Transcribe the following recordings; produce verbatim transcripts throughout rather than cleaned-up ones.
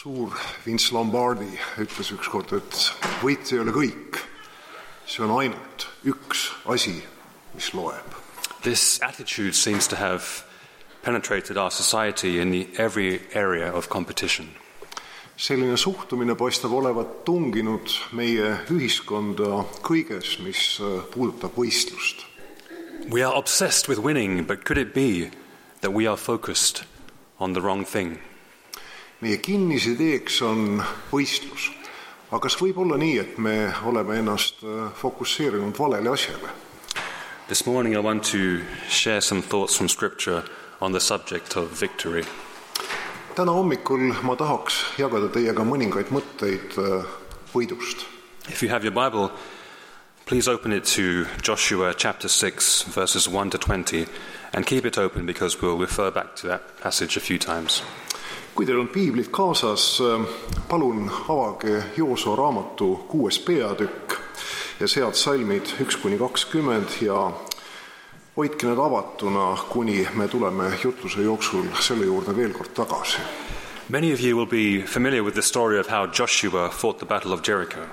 Suur Vince Lombardi ütles ükskord, et võit ei ole kõik. See on ainult üks asi, mis loeb. This attitude seems to have penetrated our society in the every area of competition. Selline suhtumine paistab olevat tunginud meie ühiskonda kõiges, mis puudutab võistlust. We are obsessed with winning, but could it be that we are focused on the wrong thing? Meie kinnisideeks on võistlus. Aga kas võib olla nii, et me oleme ennast fokusseerinud valele asjale? This morning I want to share some thoughts from Scripture on the subject of victory. Täna hommikul ma tahaks jagada teiega mõningaid mõtteid võidust. If you have your Bible, please open it to Joshua chapter six, verses one to twenty, and keep it open because we'll refer back to that passage a few times. Kui teil on piiblid kaasas, palun avage Joosua raamatu kuues peatükk ja sealt salmid üks kuni kakskümmend ja hoidke need avatuna, kuni me tuleme jutluse jooksul selle juurde veel kord tagasi. Many of you will be familiar with the story of how Joshua fought the battle of Jericho.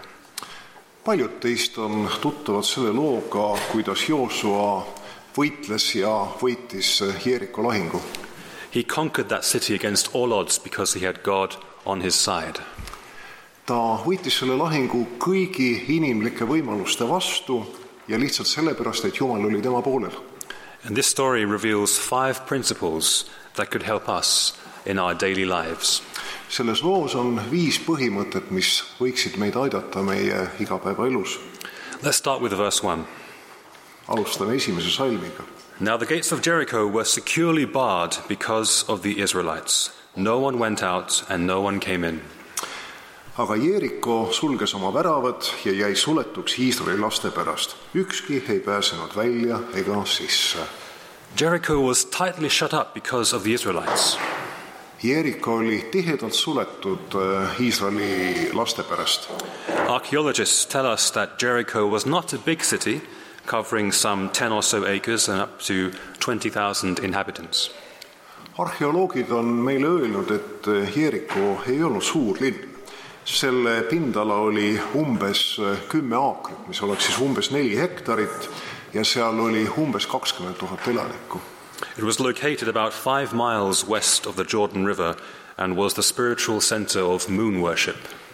Paljud teist on tuttavad selle looga, kuidas Joosua võitles ja võitis Jeriko lahingu. He conquered that city against all odds because he had God on his side. Ta võitis selle lahingu kõigi inimlike võimaluste vastu ja lihtsalt sellepärast, et Jumal oli tema poolel. And this story reveals five principles that could help us in our daily lives. Selles loos on viis põhimõtet, mis võiksid meid aidata meie igapäevaelus. Let's start with verse one. Alustame esimese salmiga. Now the gates of Jericho were securely barred because of the Israelites. No one went out and no one came in. Aga Jeriko sulges oma väravad ja jäi suletuks Iisraeli laste pärast. Ükski ei pääsenud välja ega sisse. Jericho was tightly shut up because of the Israelites. Jeriko oli tihedalt suletud Iisraeli laste pärast. Archaeologists tell us that Jericho was not a big city, covering some ten or so acres and up to twenty thousand inhabitants. Arheoloogid on meile öelnud, et Jeriko ei olnud suur linn. Selle pindala oli umbes kümme aakrit, mis oleks siis umbes neli hektarit ja seal oli umbes kakskümmend tuhat elanikku. It was located about five miles west of the Jordan River and was the spiritual center of moon worship.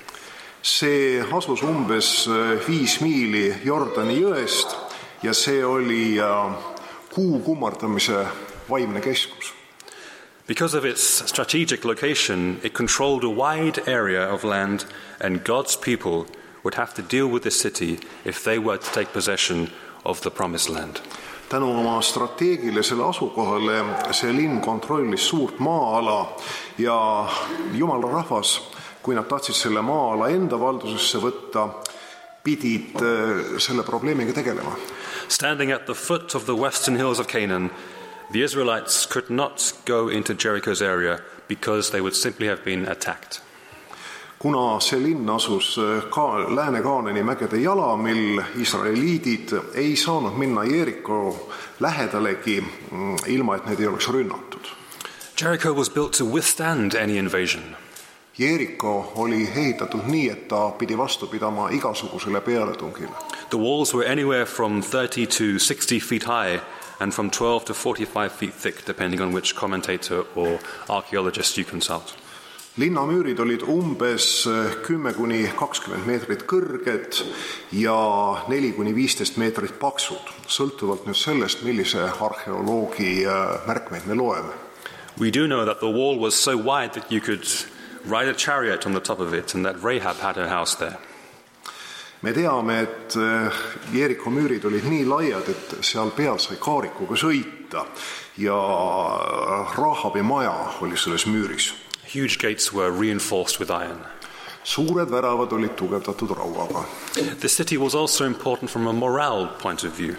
See asus umbes viis miili Jordani jõest ja see oli kuu kummardamise vaimne keskus. Because of its strategic location, it controlled a wide area of land, and God's people would have to deal with the city if they were to take possession of the promised land. Tänu oma strateegilisele asukohale see linn kontrollis suurt maa-ala ja Jumala rahvas, kui nad tahtsid selle maa-ala enda valdusesse võtta, pidid selle probleemiga tegelema. Standing at the foot of the western hills of Canaan, the Israelites could not go into Jericho's area because they would simply have been attacked. Kuna see linn asus ka Lääne-Kaanani mägede jalamil, israeliidid ei saanud minna Jeriko lähedalegi, ilma et need ei oleks rünnatud. Jericho was built to withstand any invasion. Jeriko oli ehitatud nii, et ta pidi vastu pidama igasugusele pealetungile. The walls were anywhere from thirty to sixty feet high and from twelve to forty-five feet thick, depending on which commentator or archaeologist you consult. Linnamüürid olid umbes kümme kuni kakskümmend meetrit kõrged ja neli kuni viisteist meetrit paksud, sõltuvalt nüüd sellest, millise arheoloogi märkmeid me loeme. We do know that the wall was so wide that you could ride a chariot on the top of it, and that Rahab had her house there. Me teame, et Jeriko müürid olid nii laiad, et seal peal sai kaarikuga sõita ja Rahabi maja oli selles müüris. Huge gates were reinforced with iron. Suured väravad olid tugevdatud rauaga. The city was also important from a moral point of view.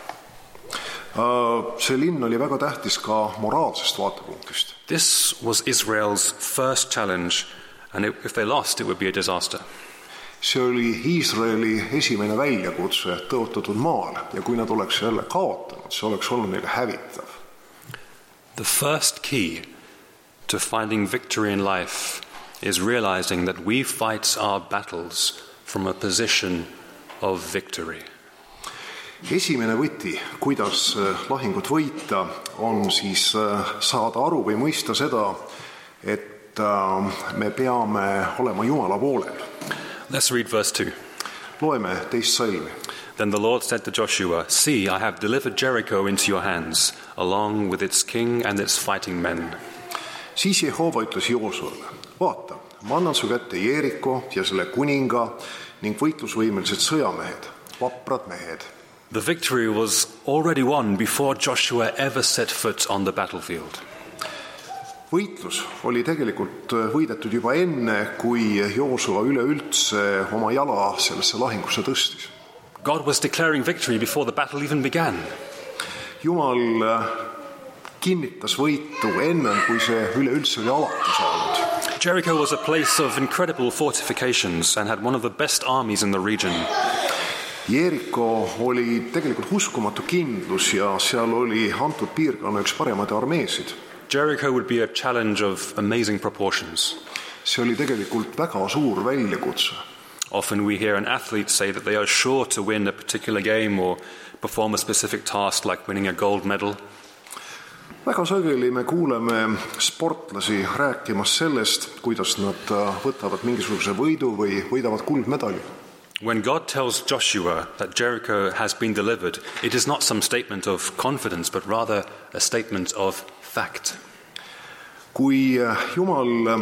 See linn oli väga tähtis ka moraalsest vaatepunktist. This was Israel's first challenge, and if they lost, it would be a disaster. See oli Iisraeli esimene väljakutse tõotatud maal ja kui nad oleks jälle kaotanud, see oleks olnud neile hävitav. The first key to finding victory in life is realizing that we fight our battles from a position of victory. Esimene võti, kuidas lahingut võita, on siis saada aru või mõista seda, et me peame olema Jumala poolel. Let's read verse two. Loeme teist salmi. Then the Lord said to Joshua, "See, I have delivered Jericho into your hands, along with its king and its fighting men." Siis Jehova ütles Joosuale, vaata, ma annan su kätte Jeriko ja selle kuninga ning võitlusvõimelised sõjamehed, vaprad mehed. The victory was already won before Joshua ever set foot on the battlefield. Võitlus oli tegelikult võidetud juba enne, kui Joosua üleüldse oma jala sellesse lahingusse tõstis. God was declaring victory before the battle even began. Jumal kinnitas võitu enne, kui see üleüldse oli alata saanud. Jericho was a place of incredible fortifications and had one of the best armies in the region. Jeriko oli tegelikult uskumatu kindlus ja seal oli antud piirkonna üks paremaid armeesid. Jericho would be a challenge of amazing proportions. See oli tegelikult väga suur väljakutse. Often we hear an athlete say that they are sure to win a particular game or perform a specific task like winning a gold medal. Väga sageli me kuuleme sportlasi rääkimas sellest, kuidas nad võtavad mingisuguse võidu või võidavad kuldmedali. When God tells Joshua that Jericho has been delivered, it is not some statement of confidence, but rather a statement of fact. Kui Jumal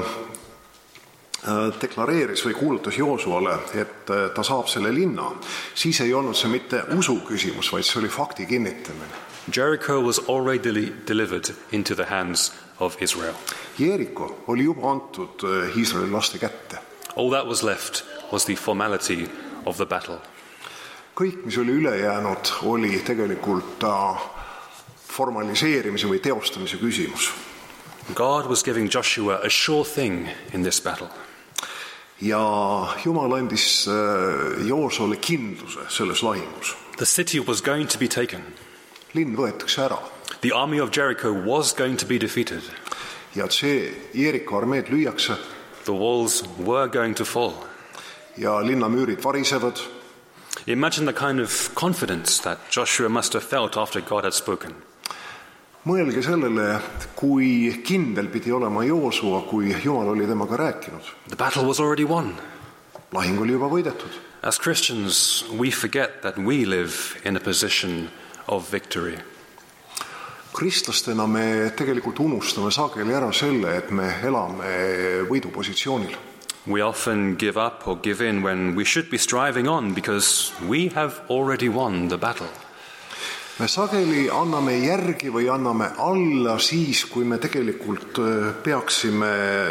deklareeris või kuulutas Joosuale, et ta saab selle linna, siis ei olnud see mitte usu küsimus, vaid see oli fakti kinnitamine. Jericho was already delivered into the hands of Israel. Jeriko oli juba antud Iisraeli laste kätte. All that was left was the formality of the battle. Kõik, mis oli üle jäänud, oli tegelikult formaliseerimise või teostamise küsimus. God was giving Joshua a sure thing in this battle. Ja Jumal andis Joosuale kindluse selles lahingus. The city was going to be taken. Linn võetakse ära. The army of Jericho was going to be defeated. Ja see Jeriko armeed lüüakse. The walls were going to fall. Ja linnamüürid varisevad. Imagine the kind of confidence that Joshua must have felt after God had spoken. Mõelge sellele, kui kindel pidi olema Joosua, kui Jumal oli temaga rääkinud. The battle was already won. Lahing oli juba võidetud. As Christians, we forget that we live in a position of victory. Kristlastena me tegelikult unustame sageli ära selle, et me elame võidupositsioonil. We often give up or give in when we should be striving on because we have already won the battle. Me sageli anname järgi või anname alla siis, kui me tegelikult peaksime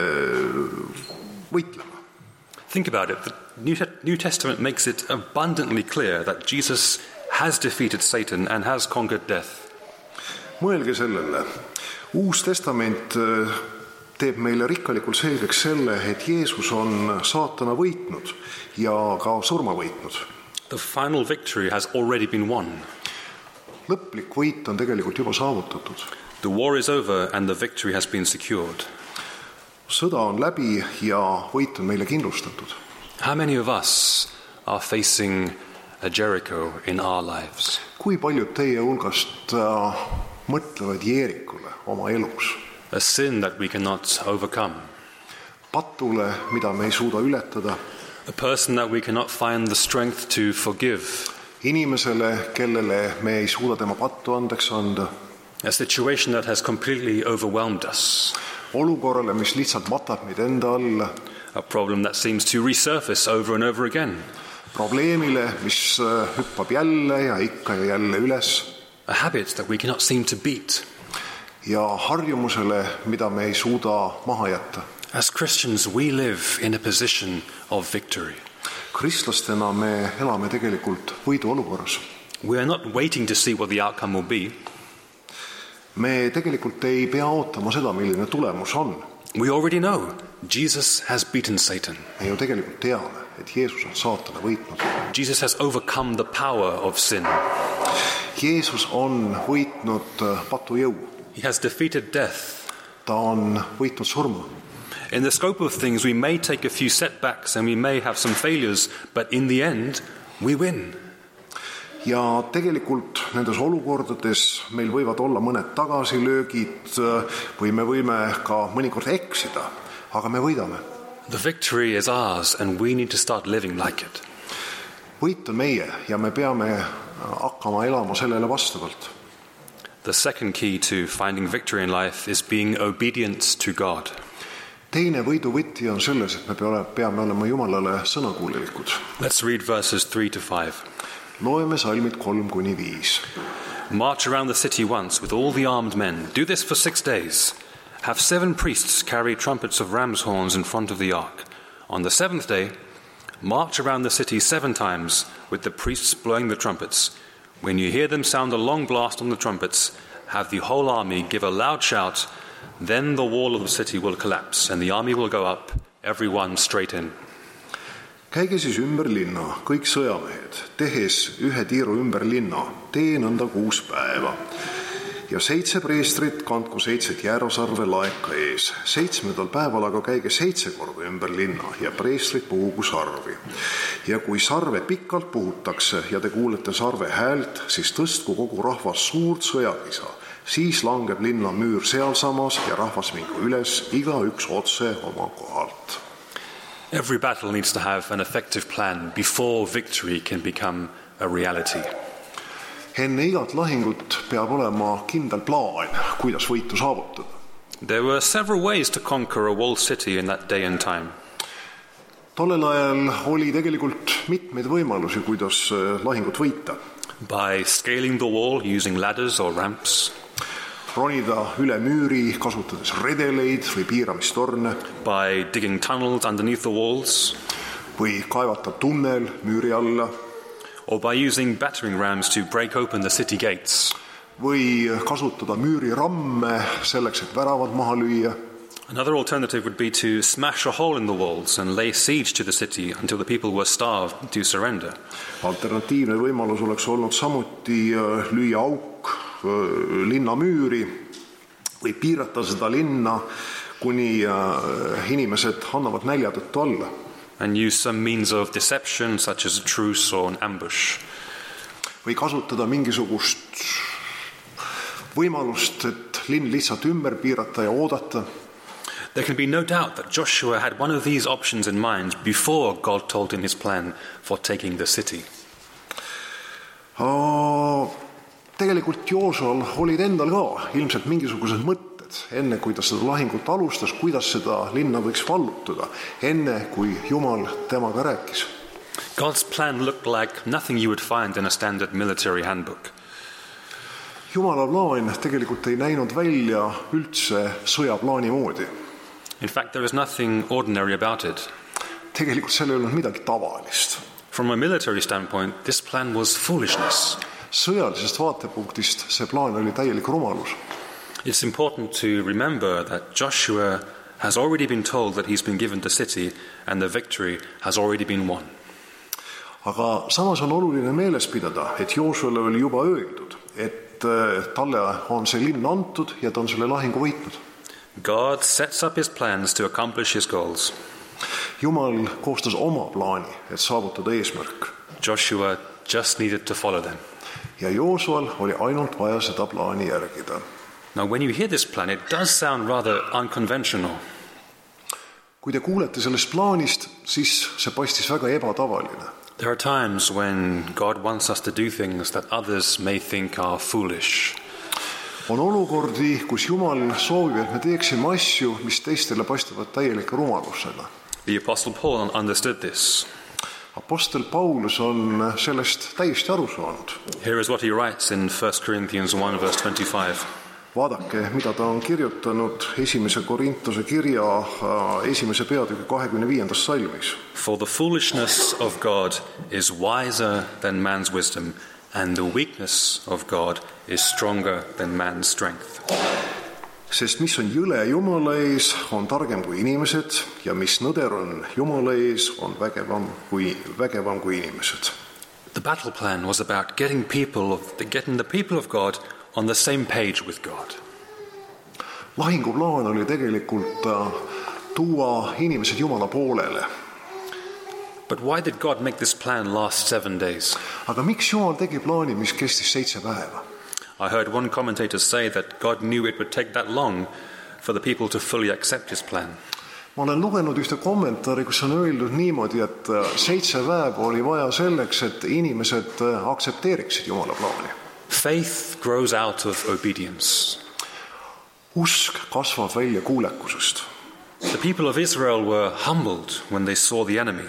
võitlema. Think about it. The New Testament makes it abundantly clear that Jesus has defeated Satan and has conquered death. Mõelge sellele. Uus testament teeb meile rikkalikult selgeks selle, et Jeesus on saatana võitnud ja ka surma võitnud. The final victory has already been won. Lõplik võit on tegelikult juba saavutatud. The war is over and the victory has been secured. Sõda on läbi ja võit on meile kindlustatud. How many of us are facing a Jericho in our lives? Kui paljud teie hulgast äh, mõtlevad Jerikule oma elus? A sin that we cannot overcome. Patule, mida me ei suuda ületada. A person that we cannot find the strength to forgive. Inimesele, kellele me ei suuda tema pattu andeks anda. A situation that has completely overwhelmed us. Olukorrale, mis lihtsalt matab meid enda alla. A problem that seems to resurface over and over again. Probleemile, mis hüppab jälle ja ikka ja jälle üles. A habit that we cannot seem to beat. Ja harjumusele, mida me ei suuda maha jätta. As Christians, we live in a position of victory. Kristlastena me elame tegelikult võidu olukorras. We are not waiting to see what the outcome will be. Me tegelikult ei pea ootama seda, milline tulemus on. We already know Jesus has beaten Satan. Me ju tegelikult teame, et Jeesus on saatana võitnud. Jesus has overcome the power of sin. Jeesus on võitnud patu jõu. He has defeated death. Ta on võitnud surma. In the scope of things, we may take a few setbacks and we may have some failures, but in the end, we win. Ja tegelikult nendes olukordades meil võivad olla mõned tagasilöögid või me võime ka mõnikord eksida, aga me võidame. The victory is ours and we need to start living like it. Võit on meie ja me peame hakkama elama sellele vastavalt. The second key to finding victory in life is being obedient to God. Teine võiduvõti on selles, et me peame olema Jumalale sõnakuulelikud. Let's read verses three to five. Loeme salmid kolm kuni viis. March around the city once with all the armed men. Do this for six days. Have seven priests carry trumpets of ram's horns in front of the ark. On the seventh day, march around the city seven times with the priests blowing the trumpets. When you hear them sound a long blast on the trumpets, have the whole army give a loud shout. Then the wall of the city will collapse and the army will go up, everyone straight in. Käige siis ümber linna, kõik sõjamehed, tehes ühe tiiru ümber linna, tee nõnda kuus päeva. Ja seitse preestrit kandku seitset jäärosarve laeka ees. Seitsmendal päeval aga käige seitse korda ümber linna ja preestrid puhugu sarvi. Ja kui sarve pikalt puhutakse ja te kuulete sarve häält, siis tõstku kogu rahvas suurt sõjakisa. Siis langeb linna müür sealsamas ja rahvas mingu üles, iga üks otse oma kohalt. Every battle needs to have an effective plan before victory can become a reality. Enne igat lahingut peab olema kindel plaan, kuidas võitu saavutada. There were several ways to conquer a walled city in that day and time. Tollel ajal oli tegelikult mitmeid võimalusi, kuidas lahingut võita. By scaling the wall using ladders or ramps. Ronida üle müüri, kasutades redeleid või piiramistorne. By digging tunnels underneath the walls. Või kaevata tunnel müüri alla. Or by using battering rams to break open the city gates. Või kasutada müüri ramme selleks, et väravad maha lüüa. Another alternative would be to smash a hole in the walls and lay siege to the city until the people were starved to surrender. Alternatiivne võimalus oleks olnud samuti lüüa auk linna müüri või piirata seda linna, kuni inimesed annavad nälja tõttu alla. And use some means of deception such as a truce or an ambush. Või kasutada mingisugust võimalust, et linn lihtsalt ümber piirata ja oodata. There can be no doubt that Joshua had one of these options in mind before God told him his plan for taking the city. Uh, tegelikult Joosual olid endal ka ilmselt mingisugused mõtted, enne kui ta seda lahingut alustas, kuidas seda linna võiks vallutada, enne kui Jumal temaga rääkis. God's plan looked like nothing you would find in a standard military handbook. Jumala plaan tegelikult ei näinud välja üldse sõjaplaani moodi. In fact, there is nothing ordinary about it. Tegelikult seal ei olnud midagi tavalist. From a military standpoint, this plan was foolishness. Sõjalisest vaatepunktist see plaan oli täielik rumalus. It's important to remember that Joshua has already been told that he's been given the city and the victory has already been won. Aga samas on oluline meeles pidada, et Joosuale oli juba öeldud, et talle on see linn antud ja ta on selle lahingu võitnud. God sets up his plans to accomplish his goals. Jumal koostas oma plaani, et saavutada eesmärk. Joshua just needed to follow them. Ja Joosual oli ainult vaja seda plaani järgida. Now, when you hear this plan, it does sound rather unconventional. Kui te kuulete sellest plaanist, siis see paistis väga ebatavaline. There are times when God wants us to do things that others may think are foolish. On olukordi, kus Jumal soovib, et me teeksime asju, mis teistele paistavad täielike rumalusena. The Apostle Paul understood this. Apostel Paulus on sellest täiesti aru saanud. Here is what he writes in First Corinthians one verse twenty-five. Vaadake, mida ta on kirjutanud esimese Korintuse kirja esimese peatüki kahekümne viiendas salmis. For the foolishness of God is wiser than man's wisdom, and the weakness of God is stronger than man's strength. Sest mis on jõle Jumala ees, on targem kui inimesed, ja mis nõder on Jumala ees, on vägevam kui, vägevam kui inimesed. The battle plan was about getting people of, getting the people of God on the same page with God. Lahinguplaan oli tegelikult tuua inimesed Jumala poolele. But why did God make this plan last seven days? Aga miks Jumal tegi plaani, mis kestis seitse päeva? I heard one commentator say that God knew it would take that long for the people to fully accept his plan. Ma olen lugenud ühte kommentaari, kus on öeldud niimoodi, et seitse päeva oli vaja selleks, et inimesed aktsepteeriksid Jumala plaani. Faith grows out of obedience. Usk kasvab välja kuulekusest. The people of Israel were humbled when they saw the enemy.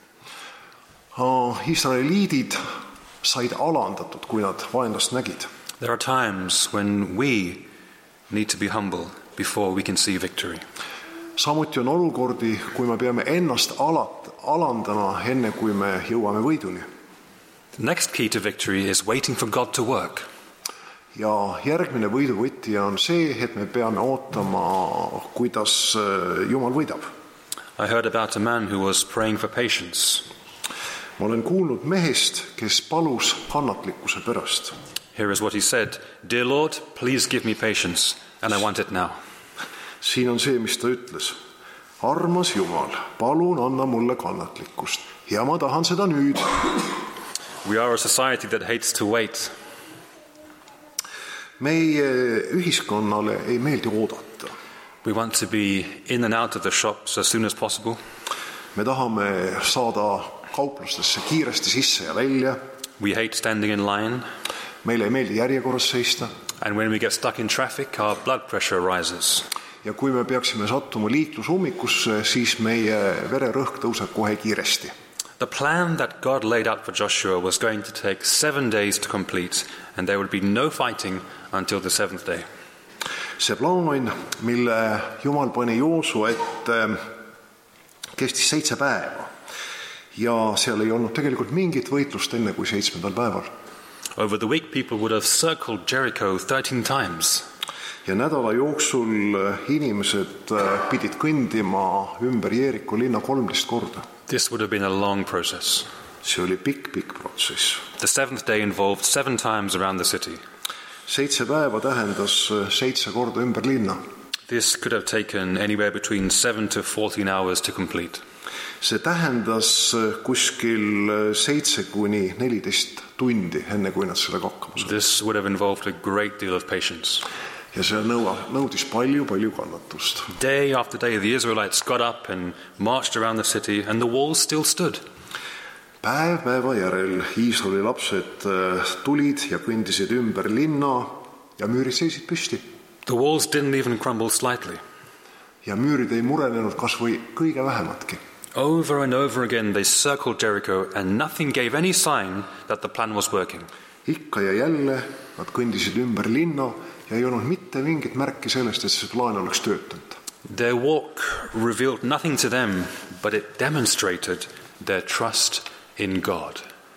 Israeliidid said alandatud, kui nad vaenlast nägid. There are times when we need to be humble before we can see victory. Samuti on olukordi, kui me peame ennast alat, alandama enne, kui me jõuame võiduni. The next key to victory is waiting for God to work. Ja järgmine võiduvõti on see, et me peame ootama, kuidas Jumal võidab. I heard about a man who was praying for patience. Ma olen kuulnud mehest, kes palus kannatlikkuse pärast. Here is what he said: Dear Lord, please give me patience, and I want it now. Siin on see, mis ta ütles. Armas Jumal, palun anna mulle kannatlikkust. Ja ma tahan seda nüüd. We are a society that hates to wait. Meie ühiskonnale ei meeldi oodata. We want to be in and out of the shops as soon as possible. Me tahame saada kauplustesse kiiresti sisse ja välja. We hate standing in line. Meile ei meeldi järjekorras seista. And when we get stuck in traffic, our blood pressure rises. Ja kui me peaksime sattuma liiklusummikusse, siis meie vererõhk tõuseb kohe kiiresti. The plan that God laid out for Joshua was going to take seven days to complete, and there would be no fighting until the seventh day. See plaan, mille Jumal pani Joosu ette, kestis seitse päeva. Ja seal ei olnud tegelikult mingit võitlust enne kui seitsmendal päeval. Over the week, people would have circled Jericho thirteen times. Ja nädala jooksul inimesed pidid kõndima ümber Jeeriku linna kolmteist korda. This would have been a long process. See oli pikk, pikk protsess. The seventh day involved seven times around the city. Seitse päeva tähendas seitse korda ümber linna. This could have taken anywhere between seven to fourteen hours to complete. See tähendas kuskil seitse kuni neliteist tundi, enne kui nad sellega hakkama said. This would have involved a great deal of patience. Ja see nõudis palju, palju kannatust. Day after day, the Israelites got up and marched around the city, and the walls still stood. Päev päeva järel Iisraeli lapsed tulid ja kõndisid ümber linna ja müürid seisid püsti. The walls didn't even crumble slightly. Ja müürid ei murenenud kas või kõige vähematki. Over and over again they circled Jericho, and nothing gave any sign that the plan was working. Ikka ja jälle nad kõndisid ümber linna ja ei olnud mitte mingit märki sellest, et see plaan oleks töötanud. Their walk revealed nothing to them, but it demonstrated their trust in God.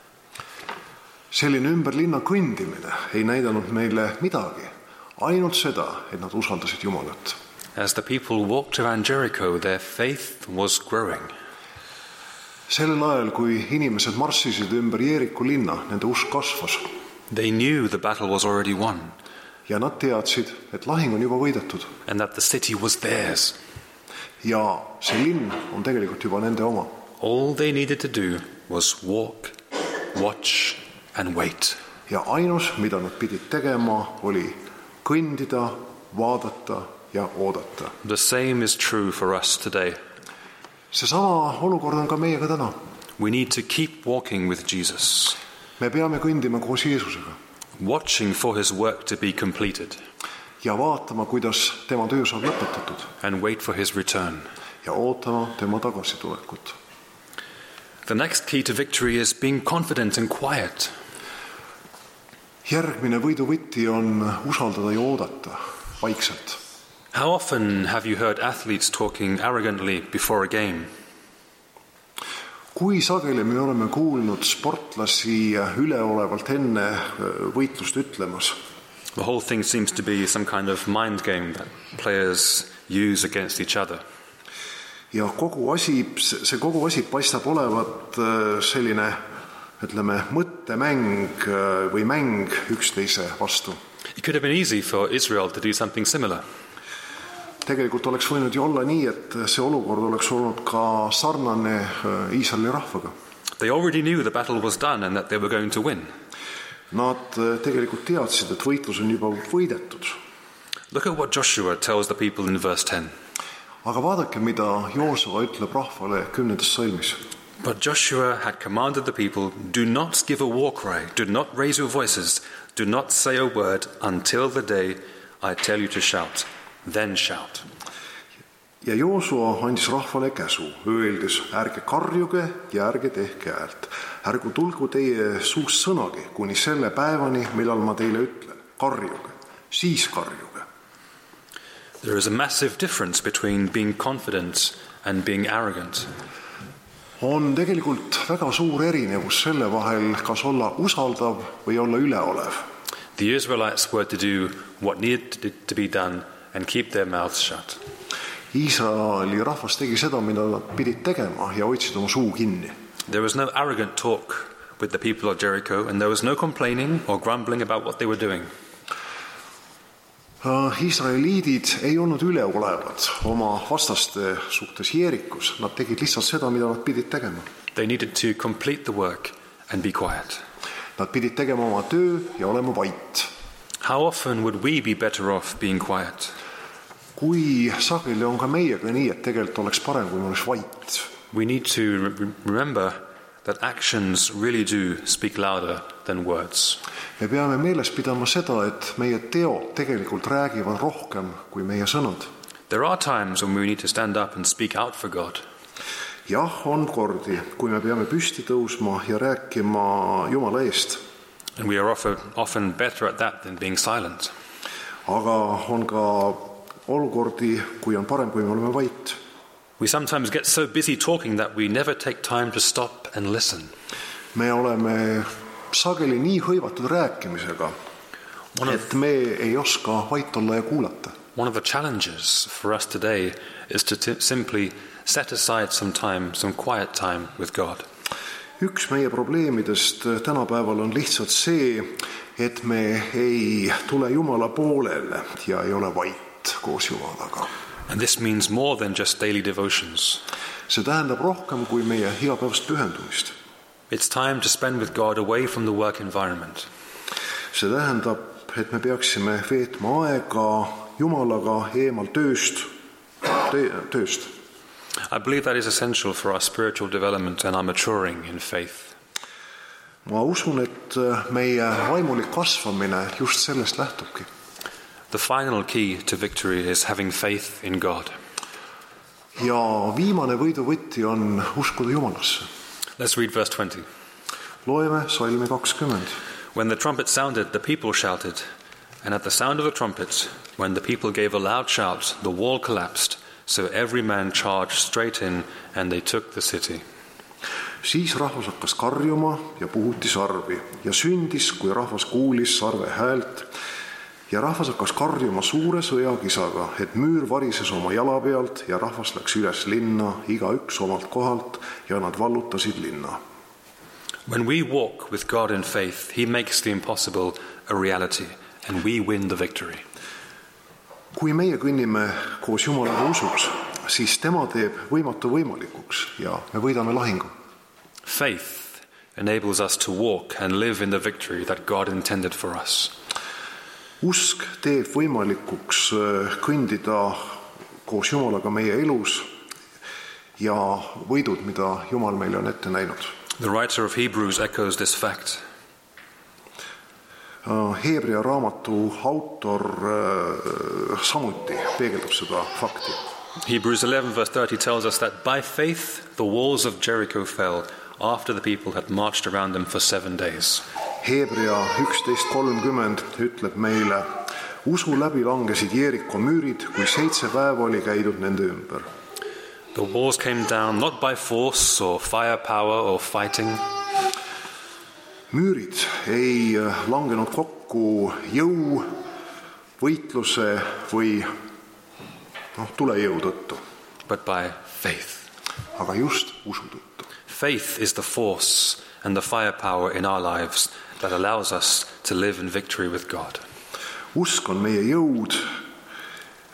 Selline ümber linna kõndimine ei näidanud meile midagi, ainult seda, et nad usaldasid Jumalat. As the people walked around Jericho, their faith was growing. Sellel ajal, kui inimesed marssisid ümber Jeeriku linna, nende usk kasvas. They knew the battle was already won. Ja nad teadsid, et lahing on juba võidetud. And that the city was theirs. Ja see linn on tegelikult juba nende oma. All they needed to do was walk, watch and wait. Ja ainus, mida nad pidid tegema, oli kõndida, vaadata ja oodata. The same is true for us today. See sama olukord on ka meiega täna. We need to keep walking with Jesus. Me peame kõndima koos Jeesusega. Watching for his work to be completed. Ja vaatama, kuidas tema töö saab lõpetatud. And wait for his return. Ja ootama tema tagasitulekut. The next key to victory is being confident and quiet. Järgmine võiduvõti on usaldada ja oodata vaikselt. How often have you heard athletes talking arrogantly before a game? Kui sageli me oleme kuulnud sportlasi üleolevalt enne võitlust ütlemas? The whole thing seems to be some kind of mind game that players use against each other. Ja kogu asi, see kogu asi paistab olevat selline, ütleme, mõttemäng või mäng üksteise vastu. It could have been easy for Israel to do something similar. tegelikult oleks võinud ju olla nii, et see olukord oleks olnud ka sarnane Iisraeli rahvaga. They already knew the battle was done and that they were going to win. Nad tegelikult teadsid, et võitlus on juba võidetud. Look at what Joshua tells the people in verse ten. Aga vaadake, mida Joosua ütleb rahvale kümnendas salmis. But Joshua had commanded the people, do not give a war cry, do not raise your voices, do not say a word until the day I tell you to shout, then shout. Ja Joosua andis rahvale käsu, öeldes, ärge karjuge ja ärge tehke häält. Ärgu tulgu teie suust sõnagi, kuni selle päevani, millal ma teile ütlen. Karjuge, siis karjuge. There is a massive difference between being confident and being arrogant. On tegelikult väga suur erinevus selle vahel, kas olla usaldav või olla üleolev. The Israelites were to do what needed to be done and keep their mouths shut. Iisraeli rahvas tegi seda, mida nad pidid tegema ja hoidsid oma suu kinni. There was no arrogant talk with the people of Jericho and there was no complaining or grumbling about what they were doing. Iisraeliidid ei olnud üleolevad oma vastaste suhtes Jeerikus. Nad tegid lihtsalt seda, mida nad pidid tegema. They needed to complete the work and be quiet. Nad pidid tegema oma töö ja olema vait. How often would we be better off being quiet? Kui sageli on ka meiega nii, et tegelikult oleks parem, kui me oleks vait. We need to remember that actions really do speak louder than words. Me peame meeles pidama seda, et meie teod tegelikult räägivad rohkem kui meie sõnad. There are times when we need to stand up and speak out for God. Jah, on kordi, kui me peame püsti tõusma ja rääkima Jumala eest. And we are often, often better at that than being silent. Aga on ka olukordi, kui on parem, kui me oleme vait. We sometimes get so busy talking that we never take time to stop and listen. Me oleme sageli nii hõivatud rääkimisega, et me ei oska vait olla ja kuulata. One of the challenges for us today is to t- simply set aside some time, some quiet time with God. Üks meie probleemidest tänapäeval on lihtsalt see, et me ei tule Jumala poolele ja ei ole vait koos Jumalaga. And this means more than just daily devotions. See tähendab rohkem kui meie igapäevast pühendumist. It's time to spend with God away from the work environment. See tähendab, et me peaksime veetma aega Jumalaga eemal tööst, tööst. I believe that is essential for our spiritual development and our maturing in faith. Ma usun, et meie vaimulik kasvamine just sellest lähtubki. The final key to victory is having faith in God. Ja viimane võiduvõti on uskuda Jumalasse. Let's read verse twenty. Loeme salmi kakskümmend. When the trumpet sounded, the people shouted, and at the sound of the trumpet, when the people gave a loud shout, the wall collapsed, so every man charged straight in, and they took the city. Siis rahvas hakkas karjuma ja puhuti sarvi ja sündis, kui rahvas kuulis sarve häält, ja rahvas hakkas karjuma suure sõjakisaga, et müür varises oma jala pealt ja rahvas läks üles linna, iga üks omalt kohalt, ja nad vallutasid linna. When we walk with God in faith, He makes the impossible a reality, and we win the victory. Kui meie kõnnime koos Jumalaga usus, siis tema teeb võimatu võimalikuks ja me võidame lahingu. Faith enables us to walk and live in the victory that God intended for us. Usk teeb võimalikuks kõndida koos Jumalaga meie elus ja võidud, mida Jumal meile on ette näinud. The writer of Hebrews echoes this fact. Heebrea raamatu autor samuti peegeldab seda fakti. Hebrews eleven verse thirty tells us that by faith the walls of Jericho fell after the people had marched around them for seven days. Heebrea üksteist kolmkümmend ütleb meile, usu läbi langesid Jeeriko müürid, kui seitse päeva oli käidud nende ümber. The walls came down not by force or firepower or fighting. Müürid ei langenud kokku jõu, võitluse või no, tulejõu tõttu. But by faith. Aga just usu tõttu. Faith is the force and the firepower in our lives that allows us to live in victory with God. Usk on meie jõud,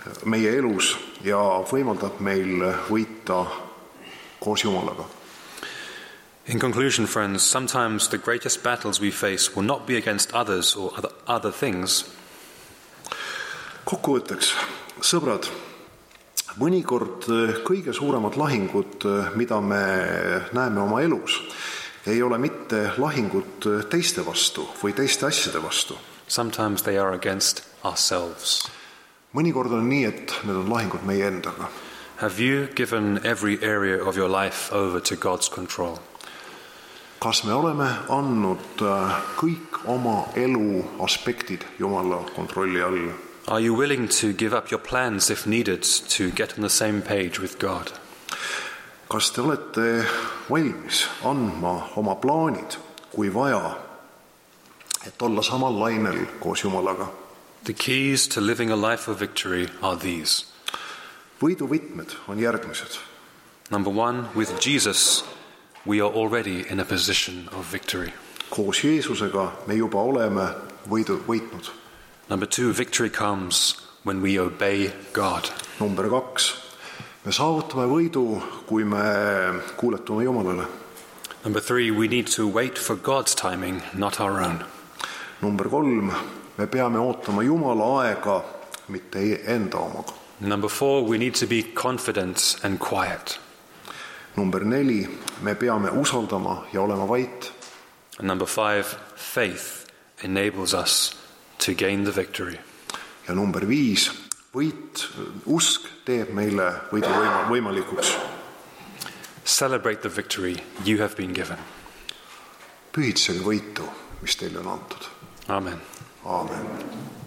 meie elus ja võimaldab meil võita koos Jumalaga. In conclusion, friends, sometimes the greatest battles we face will not be against others or other, other things. Kokkuvõtteks, sõbrad, mõnikord kõige suuremad lahingud, mida me näeme oma elus, ei ole mitte lahingud teiste vastu või teiste asjade vastu. Sometimes they are against ourselves. Mõnikord on nii, et need on lahingud meie endaga. Have you given every area of your life over to God's control? Kas me oleme andnud kõik oma elu aspektid Jumala kontrolli all? Are you willing to give up your plans if needed to get on the same page with God? Kas te olete valmis andma oma plaanid, kui vaja, et olla samal lainel koos Jumalaga? The keys to living a life of victory are these. Võiduvõtmed on järgmised. Number one, with Jesus, we are already in a position of victory. Koos Jeesusega me juba oleme võidu, võitnud. Number two, victory comes when we obey God. Number kaks, me saavutame võidu, kui me kuuletume Jumalale. Number three, we need to wait for God's timing, not our own. Number kolm, me peame ootama Jumala aega, mitte enda omaga. Number four, we need to be confident and quiet. Number neli, me peame usaldama ja olema vait. And number five, faith enables us to gain the victory. Ja number viis, võit, usk teeb meile võidu võimalikuks. Celebrate the victory you have been given. Pühitsege võitu, mis teile on antud. Amen. Amen.